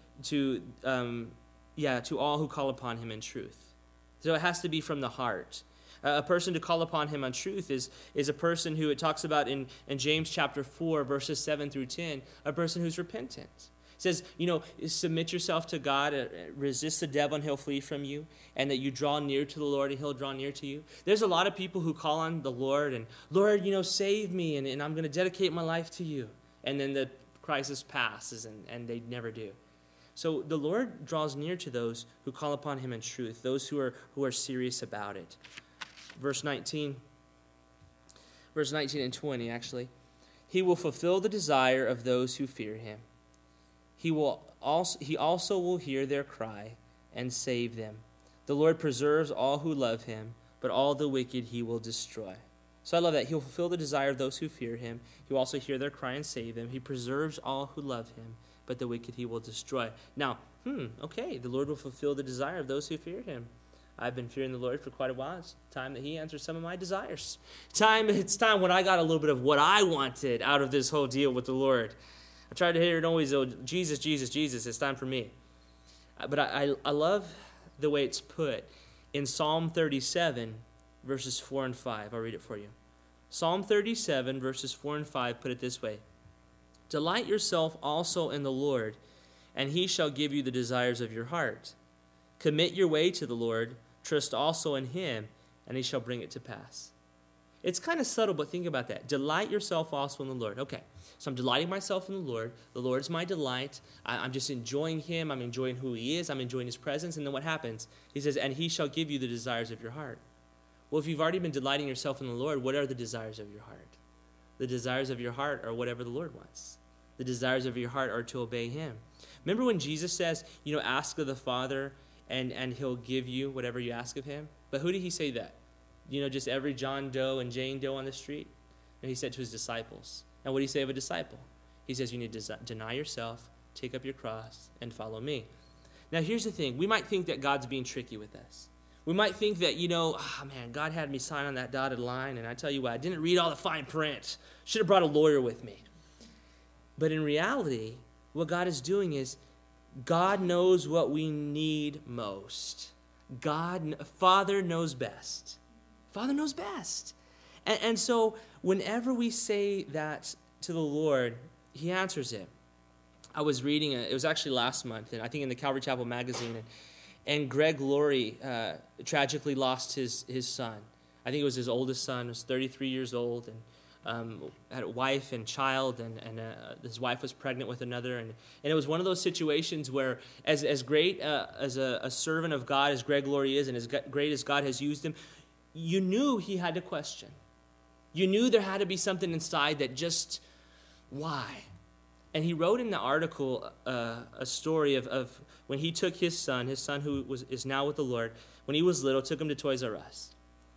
to um, yeah, to all who call upon him in truth. So it has to be from the heart. Uh, a person to call upon him on truth is, is a person who, it talks about in, in James chapter four, verses seven through ten, a person who's repentant. It says, you know, submit yourself to God, uh, resist the devil and he'll flee from you, and that you draw near to the Lord and he'll draw near to you. There's a lot of people who call on the Lord and, "Lord, you know, save me, and, and I'm going to dedicate my life to you." And then the crisis passes and, and they never do. So the Lord draws near to those who call upon him in truth, those who are who are serious about it. Verse nineteen, verse nineteen and twenty, actually. "He will fulfill the desire of those who fear him. He will also he also will hear their cry and save them. The Lord preserves all who love him, but all the wicked he will destroy." So I love that. He'll fulfill the desire of those who fear him. He will also hear their cry and save them. He preserves all who love him, but the wicked he will destroy. Now, hmm, okay, the Lord will fulfill the desire of those who fear him. I've been fearing the Lord for quite a while. It's time that he answers some of my desires. Time, it's time when I got a little bit of what I wanted out of this whole deal with the Lord. I tried to hear it always, oh, Jesus, Jesus, Jesus, it's time for me. But I, I, I love the way it's put in Psalm thirty-seven, verses four and five. I'll read it for you. Psalm thirty-seven, verses four and five, put it this way. "Delight yourself also in the Lord, and he shall give you the desires of your heart. Commit your way to the Lord, trust also in him, and he shall bring it to pass." It's kind of subtle, but think about that. Delight yourself also in the Lord. Okay, so I'm delighting myself in the Lord. The Lord's my delight. I, I'm just enjoying him. I'm enjoying who he is. I'm enjoying his presence. And then what happens? He says, "And he shall give you the desires of your heart." Well, if you've already been delighting yourself in the Lord, what are the desires of your heart? The desires of your heart are whatever the Lord wants. The desires of your heart are to obey him. Remember when Jesus says, you know, ask of the Father, and, and he'll give you whatever you ask of him? But who did he say that? You know, just every John Doe and Jane Doe on the street? And he said to his disciples. And what did he say of a disciple? He says, you need to deny yourself, take up your cross, and follow me. Now, here's the thing. We might think that God's being tricky with us. We might think that, you know, oh, man, God had me sign on that dotted line, and I tell you what, I didn't read all the fine print. Should have brought a lawyer with me. But in reality, what God is doing is God knows what we need most. God, Father knows best. Father knows best. And, and so whenever we say that to the Lord, he answers it. I was reading, a, it was actually last month, and I think in the Calvary Chapel magazine, and, and Greg Laurie uh, tragically lost his, his son. I think it was his oldest son, he was thirty-three years old, and um, had a wife and child, and, and uh, his wife was pregnant with another. And, and it was one of those situations where, as, as great uh, as a, a servant of God as Greg Laurie is, and as great as God has used him, you knew he had to question. You knew there had to be something inside that just, why? And he wrote in the article uh, a story of, of when he took his son, his son who was is now with the Lord, when he was little, took him to Toys R Us.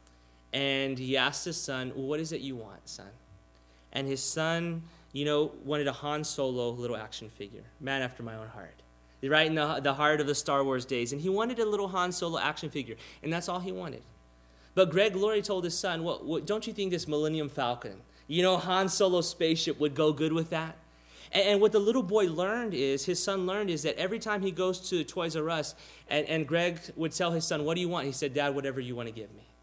And he asked his son, well, what is it you want, son? And his son, you know, wanted a Han Solo little action figure, man after my own heart. Right in the, the heart of the Star Wars days. And he wanted a little Han Solo action figure, and that's all he wanted. But Greg Laurie told his son, well, well, don't you think this Millennium Falcon, you know, Han Solo spaceship would go good with that? And, and what the little boy learned is, his son learned is that every time he goes to Toys R Us, and, and Greg would tell his son, what do you want? He said, Dad, whatever you want to give me.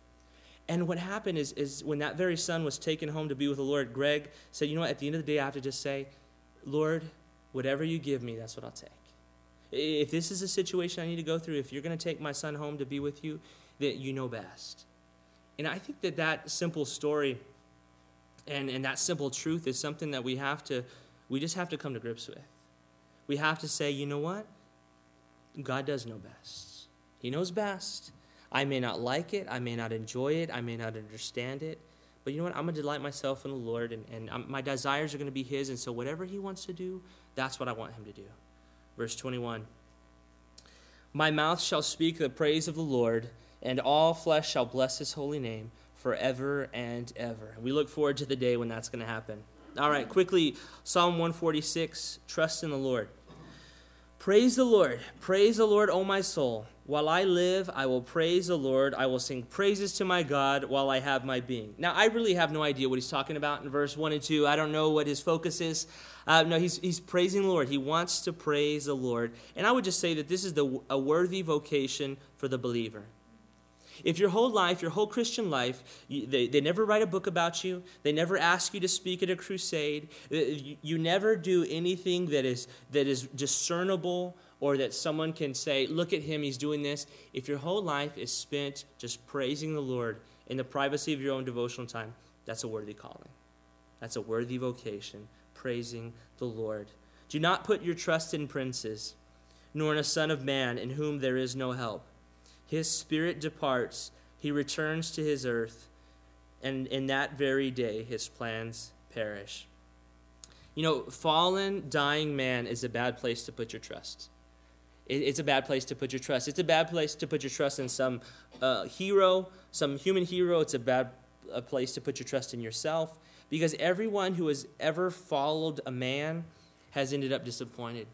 And what happened is, is when that very son was taken home to be with the Lord, Greg said, you know what, at the end of the day, I have to just say, Lord, whatever you give me, that's what I'll take. If this is a situation I need to go through, if you're going to take my son home to be with you, that you know best. And I think that that simple story and, and that simple truth is something that we have to, we just have to come to grips with. We have to say, you know what? God does know best. He knows best. I may not like it. I may not enjoy it. I may not understand it. But you know what? I'm going to delight myself in the Lord, and, and I'm, my desires are going to be his. And so whatever he wants to do, that's what I want him to do. Verse twenty-one. My mouth shall speak the praise of the Lord, and all flesh shall bless his holy name forever and ever. We look forward to the day when that's going to happen. All right, quickly, Psalm one forty-six, trust in the Lord. Praise the Lord. Praise the Lord, O my soul. While I live, I will praise the Lord. I will sing praises to my God while I have my being. Now, I really have no idea what he's talking about in verse one and two. I don't know what his focus is. Uh, no, he's, he's praising the Lord. He wants to praise the Lord. And I would just say that this is the, a worthy vocation for the believer. If your whole life, your whole Christian life, you, they, they never write a book about you, they never ask you to speak at a crusade, you, you never do anything that is that is discernible or that someone can say, look at him, he's doing this. If your whole life is spent just praising the Lord in the privacy of your own devotional time, that's a worthy calling. That's a worthy vocation, praising the Lord. Do not put your trust in princes, nor in a son of man in whom there is no help. His spirit departs, he returns to his earth, and in that very day his plans perish. You know, fallen, dying man is a bad place to put your trust. It's a bad place to put your trust. It's a bad place to put your trust in some uh, hero, some human hero. It's a bad a place to put your trust in yourself, because everyone who has ever followed a man has ended up disappointed.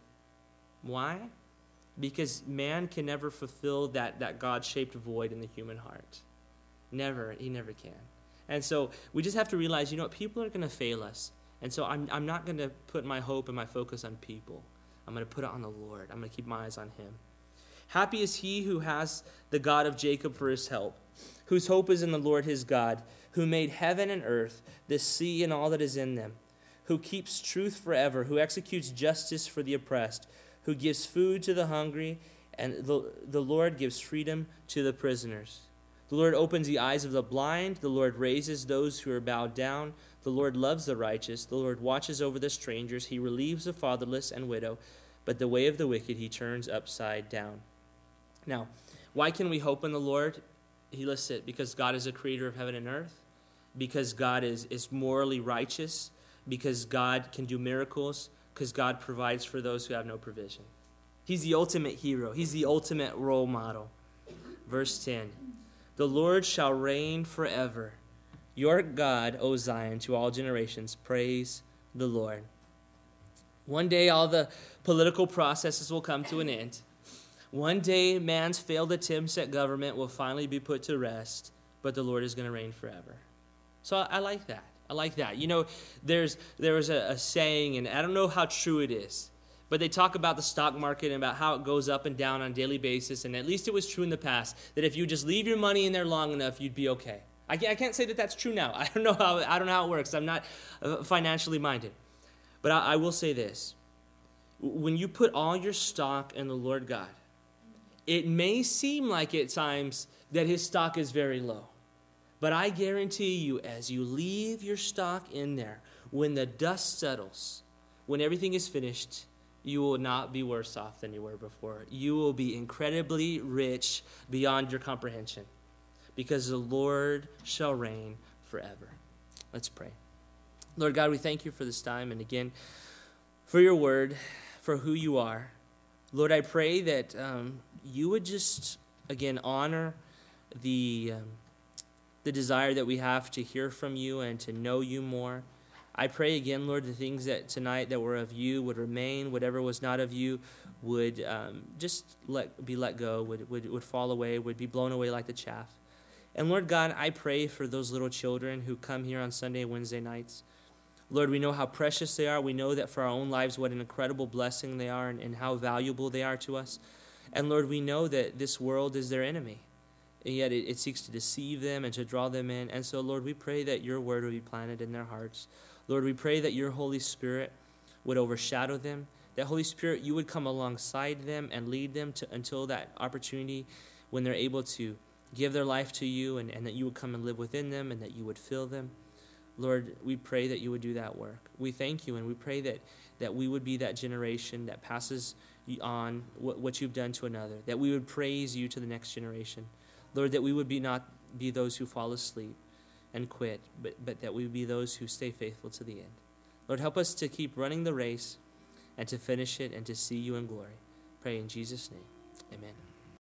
Why? Because man can never fulfill that, that God-shaped void in the human heart. Never. He never can. And so we just have to realize, you know what, people are going to fail us. And so I'm, I'm not going to put my hope and my focus on people. I'm going to put it on the Lord. I'm going to keep my eyes on him. Happy is he who has the God of Jacob for his help, whose hope is in the Lord his God, who made heaven and earth, the sea and all that is in them, who keeps truth forever, who executes justice for the oppressed, who gives food to the hungry, and the, the Lord gives freedom to the prisoners. The Lord opens the eyes of the blind. The Lord raises those who are bowed down. The Lord loves the righteous. The Lord watches over the strangers. He relieves the fatherless and widow, but the way of the wicked he turns upside down. Now, why can we hope in the Lord? He lists it because God is a creator of heaven and earth, because God is, is morally righteous, because God can do miracles, because God provides for those who have no provision. He's the ultimate hero. He's the ultimate role model. Verse ten, the Lord shall reign forever. your God, O Zion, to all generations. Praise the Lord. One day all the political processes will come to an end. One day man's failed attempts at government will finally be put to rest, but the Lord is going to reign forever. So I, I like that. I like that. You know, there's there was a, a saying, and I don't know how true it is, but they talk about the stock market and about how it goes up and down on a daily basis, and at least it was true in the past, that if you just leave your money in there long enough, you'd be okay. I can't, I can't say that that's true now. I don't know how I don't know how it works. I'm not uh, financially minded. But I, I will say this. When you put all your stock in the Lord God, it may seem like at times that his stock is very low. But I guarantee you, as you leave your stock in there, when the dust settles, when everything is finished, you will not be worse off than you were before. You will be incredibly rich beyond your comprehension, because the Lord shall reign forever. Let's pray. Lord God, we thank you for this time, and again, for your word, for who you are. Lord, I pray that um, you would just, again, honor the... Um, the desire that we have to hear from you and to know you more. I pray again, Lord, the things that tonight that were of you would remain. Whatever was not of you would um, just let be let go, would, would, would fall away, would be blown away like the chaff. And Lord God, I pray for those little children who come here on Sunday and Wednesday nights. Lord, we know how precious they are. We know that for our own lives what an incredible blessing they are, and, and how valuable they are to us. And Lord, we know that this world is their enemy. And yet it, it seeks to deceive them and to draw them in. And so, Lord, we pray that your word would be planted in their hearts. Lord, we pray that your Holy Spirit would overshadow them. That, Holy Spirit, you would come alongside them and lead them to until that opportunity when they're able to give their life to you, and, and that you would come and live within them and that you would fill them. Lord, we pray that you would do that work. We thank you, and we pray that, that we would be that generation that passes on what, what you've done to another, that we would praise you to the next generation. Lord, that we would be not be those who fall asleep and quit, but, but that we would be those who stay faithful to the end. Lord, help us to keep running the race and to finish it and to see you in glory. Pray in Jesus' name. Amen.